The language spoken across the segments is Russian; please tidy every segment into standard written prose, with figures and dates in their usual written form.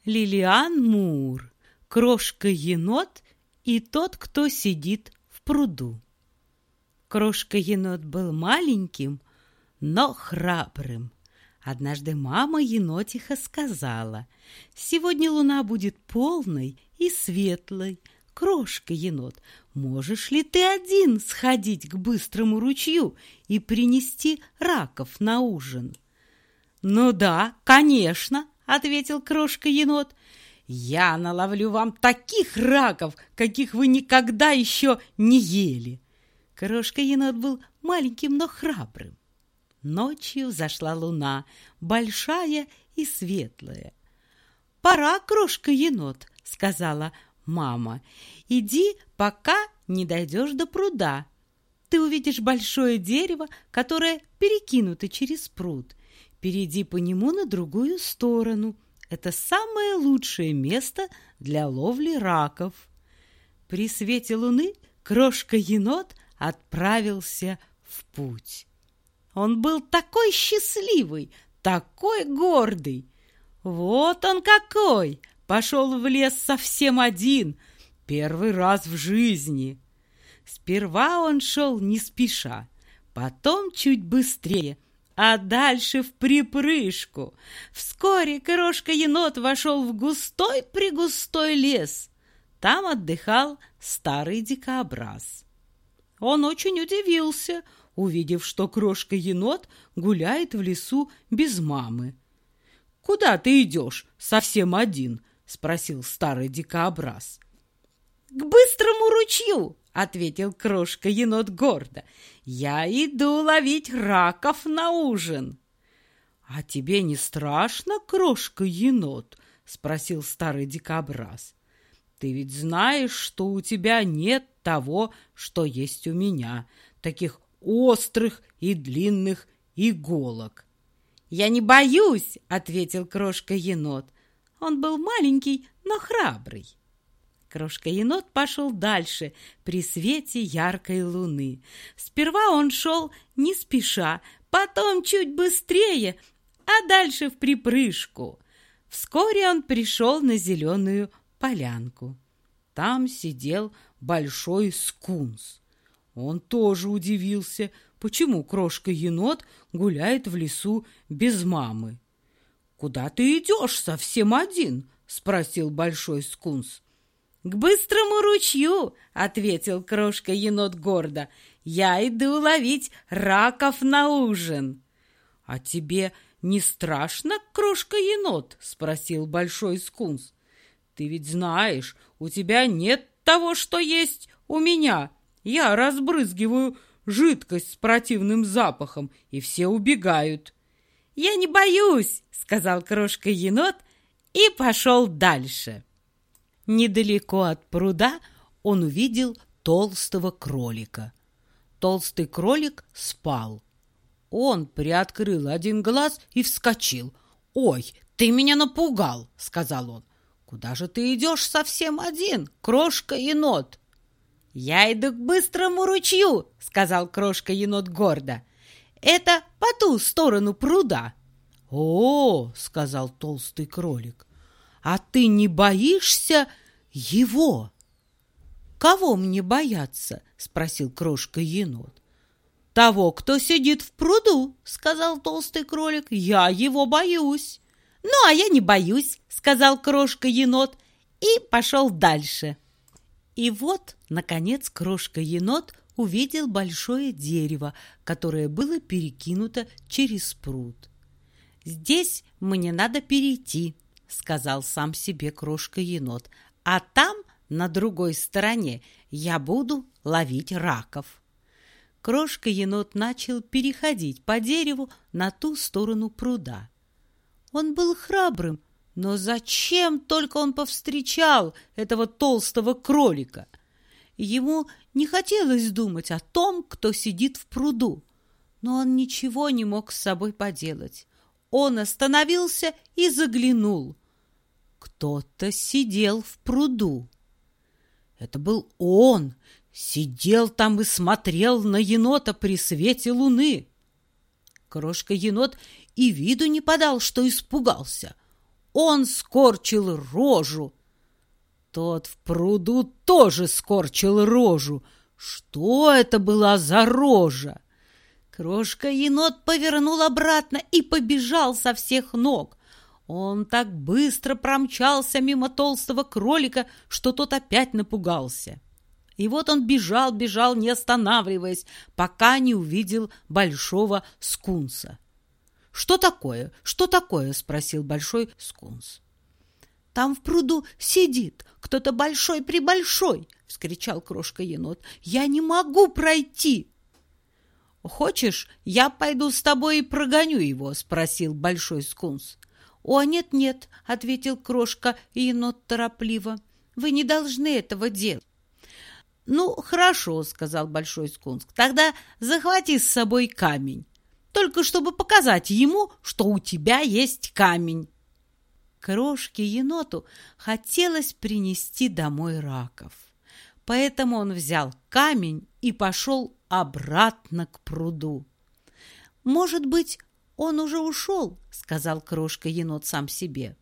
Лилиан Мур, Крошка-енот и тот, кто сидит в пруду. Крошка-енот был маленьким, но храбрым. Однажды мама енотиха сказала: «Сегодня луна будет полной и светлой. Крошка-енот, можешь ли ты один сходить к быстрому ручью и принести раков на ужин?» «Ну да, конечно», — ответил Крошка-енот. «Я наловлю вам таких раков, каких вы никогда еще не ели». Крошка-енот был маленьким, но храбрым. Ночью взошла луна, большая и светлая. «Пора, Крошка-енот», — сказала мама. «Иди, пока не дойдешь до пруда. Ты увидишь большое дерево, которое перекинуто через пруд. Перейди по нему на другую сторону. Это самое лучшее место для ловли раков». При свете луны Крошка-енот отправился в путь. Он был такой счастливый, такой гордый. Вот он какой! Пошел в лес совсем один, первый раз в жизни. Сперва он шел не спеша, потом чуть быстрее, а дальше вприпрыжку. Вскоре Крошка-енот вошел в густой-прегустой лес. Там отдыхал старый дикобраз. Он очень удивился, увидев, что Крошка-енот гуляет в лесу без мамы. «Куда ты идешь совсем один?» — спросил старый дикобраз. «К быстрому ручью!» — ответил Крошка-енот гордо. «Я иду ловить раков на ужин». «А тебе не страшно, Крошка-енот?» — спросил старый дикобраз. «Ты ведь знаешь, что у тебя нет того, что есть у меня, таких острых и длинных иголок». «Я не боюсь», — ответил Крошка-енот. Он был маленький, но храбрый. Крошка-енот пошел дальше при свете яркой луны. Сперва он шел не спеша, потом чуть быстрее, а дальше вприпрыжку. Вскоре он пришел на зеленую полянку. Там сидел большой скунс. Он тоже удивился, почему Крошка-енот гуляет в лесу без мамы. «Куда ты идешь совсем один?» — спросил большой скунс. «К быстрому ручью», — ответил Крошка-енот гордо. «Я иду ловить раков на ужин». «А тебе не страшно, Крошка-енот?» — спросил большой скунс. «Ты ведь знаешь, у тебя нет того, что есть у меня. Я разбрызгиваю жидкость с противным запахом, и все убегают». «Я не боюсь», — сказал Крошка-енот и пошел дальше. Недалеко от пруда он увидел толстого кролика. Толстый кролик спал. Он приоткрыл один глаз и вскочил. «Ой, ты меня напугал», — сказал он. «Куда же ты идешь совсем один, Крошка-енот?» «Я иду к быстрому ручью», — сказал Крошка-енот гордо. «Это по ту сторону пруда». «О, — сказал толстый кролик, — а ты не боишься его?» «Кого мне бояться?» — спросил Крошка-енот. «Того, кто сидит в пруду», — сказал толстый кролик. «Я его боюсь». «Ну, а я не боюсь», — сказал Крошка-енот и пошел дальше. И вот, наконец, Крошка-енот увидел большое дерево, которое было перекинуто через пруд. «Здесь мне надо перейти», — сказал сам себе Крошка-енот, «а там, на другой стороне, я буду ловить раков». Крошка-енот начал переходить по дереву на ту сторону пруда. Он был храбрым, но зачем только он повстречал этого толстого кролика? Ему не хотелось думать о том, кто сидит в пруду, но он ничего не мог с собой поделать. Он остановился и заглянул. Кто-то сидел в пруду. Это был он, сидел там и смотрел на енота при свете луны. Крошка-енот и виду не подал, что испугался. Он скорчил рожу. Тот в пруду тоже скорчил рожу. Что это была за рожа? Крошка-енот повернул обратно и побежал со всех ног. Он так быстро промчался мимо толстого кролика, что тот опять напугался. И вот он бежал, не останавливаясь, пока не увидел большого скунса. «Что такое? Что такое?» — спросил большой скунс. «Там в пруду сидит кто-то большой-пребольшой!» — вскричал крошка-енот. «Я не могу пройти!» «Хочешь, я пойду с тобой и прогоню его?» — спросил большой скунс. «О, нет-нет!» — ответил крошка-енот торопливо. «Вы не должны этого делать!» «Ну, хорошо!» — сказал большой скунс. «Тогда захвати с собой камень, только чтобы показать ему, что у тебя есть камень!» Крошке-еноту хотелось принести домой раков, поэтому он взял камень и пошел обратно к пруду. «Может быть, он уже ушел?» — сказал крошка-енот сам себе.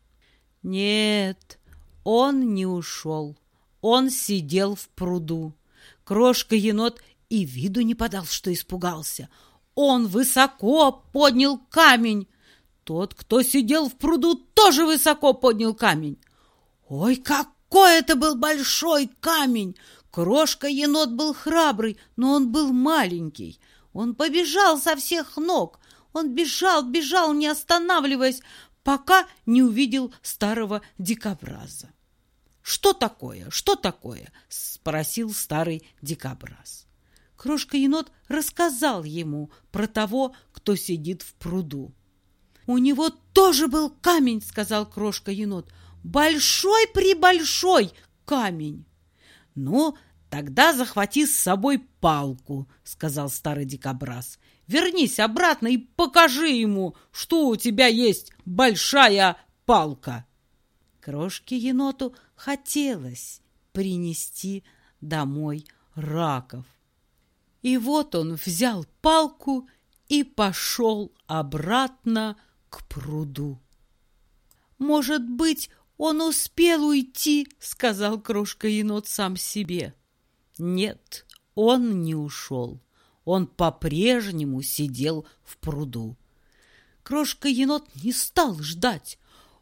Нет, он не ушел. Он сидел в пруду. Крошка-енот и виду не подал, что испугался. Он высоко поднял камень. Тот, кто сидел в пруду, тоже высоко поднял камень. Ой, какой это был большой камень! Крошка-енот был храбрый, но он был маленький. Он побежал со всех ног. Он бежал, не останавливаясь, пока не увидел старого дикобраза. «Что такое? Что такое?» — спросил старый дикобраз. Крошка-енот рассказал ему про того, кто сидит в пруду. «У него тоже был камень», — сказал крошка-енот. «Большой-пребольшой камень». «Ну, тогда захвати с собой палку», — сказал старый дикобраз. «Вернись обратно и покажи ему, что у тебя есть большая палка». Крошке-еноту хотелось принести домой раков. И вот он взял палку и пошел обратно к пруду. «Может быть, он успел уйти?» — сказал крошка-енот сам себе. Нет, он не ушел. Он по-прежнему сидел в пруду. Крошка-енот не стал ждать.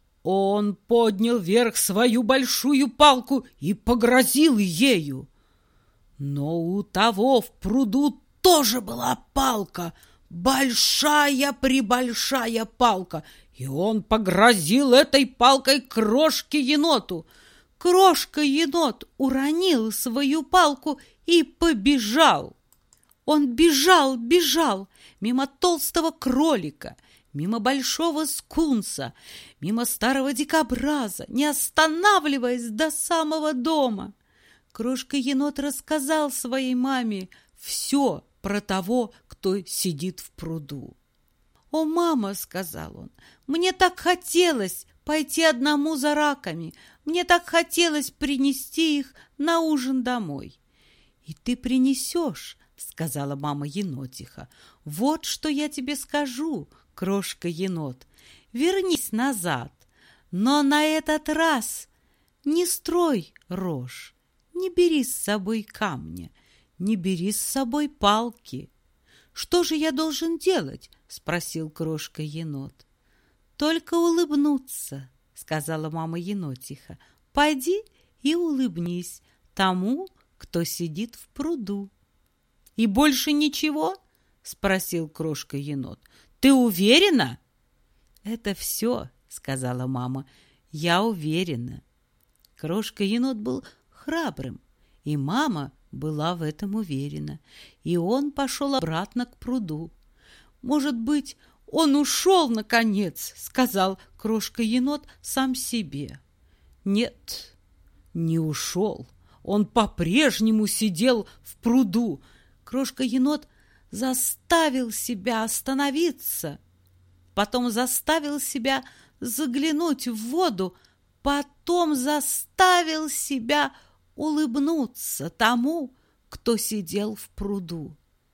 Он поднял вверх свою большую палку и погрозил ею. Но у того в пруду тоже была палка, большая-пребольшая палка, и он погрозил этой палкой крошке-еноту. Крошка-енот уронил свою палку и побежал. Он бежал мимо толстого кролика, мимо большого скунса, мимо старого дикобраза, не останавливаясь до самого дома. Крошка-енот рассказал своей маме все про того, кто сидит в пруду. «О, мама, — сказал он, — мне так хотелось пойти одному за раками, мне так хотелось принести их на ужин домой». «И ты принесешь, — сказала мама-енотиха, — вот что я тебе скажу, крошка-енот, вернись назад, но на этот раз не строй рожь, не бери с собой камня, не бери с собой палки». «Что же я должен делать?» — спросил крошка-енот. «Только улыбнуться», — сказала мама-енотиха. «Пойди и улыбнись тому, кто сидит в пруду». «И больше ничего?» — спросил крошка-енот. «Ты уверена?» «Это все», — сказала мама. «Я уверена». Крошка-енот был храбрым, и мама была в этом уверена, и он пошел обратно к пруду. «Может быть, он ушел, наконец», — сказал крошка-енот сам себе. Нет, не ушел. Он по-прежнему сидел в пруду. Крошка-енот заставил себя остановиться, потом заставил себя заглянуть в воду, потом заставил себя улыбнуться тому, кто сидел в пруду.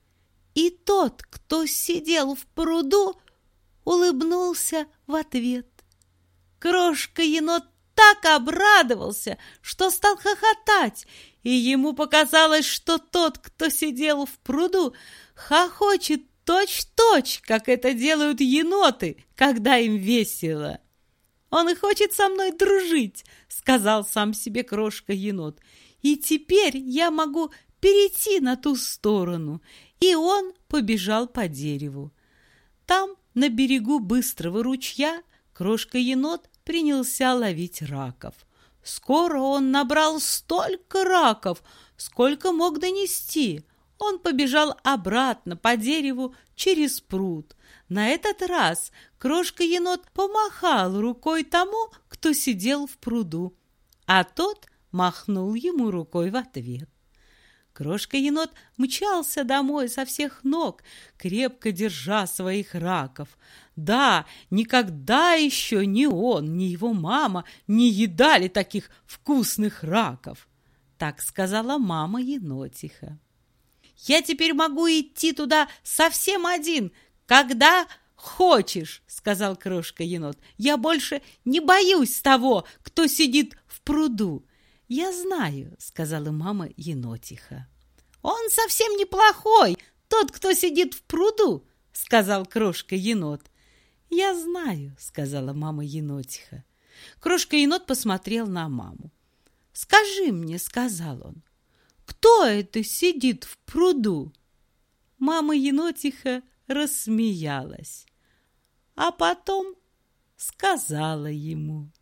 И тот, кто сидел в пруду, улыбнулся в ответ. Крошка-енот так обрадовался, что стал хохотать, и ему показалось, что тот, кто сидел в пруду, хохочет точь-в-точь, как это делают еноты, когда им весело. «Он и хочет со мной дружить», — сказал сам себе крошка-енот. «И теперь я могу перейти на ту сторону». И он побежал по дереву. Там, на берегу быстрого ручья, крошка-енот принялся ловить раков. Скоро он набрал столько раков, сколько мог донести. Он побежал обратно по дереву через пруд. На этот раз крошка-енот помахал рукой тому, кто сидел в пруду, а тот махнул ему рукой в ответ. Крошка-енот мчался домой со всех ног, крепко держа своих раков. Да, никогда еще ни он, ни его мама не едали таких вкусных раков. Так сказала мама енотиха. «Я теперь могу идти туда совсем один, когда хочешь», — сказал крошка-енот. «Я больше не боюсь того, кто сидит в пруду». «Я знаю», — сказала мама енотиха. «Он совсем неплохой, тот, кто сидит в пруду», — сказал крошка-енот. «Я знаю», — сказала мама енотиха. Крошка-енот посмотрел на маму. «Скажи мне», — сказал он, — «кто это сидит в пруду?» Мама енотиха рассмеялась, а потом сказала ему: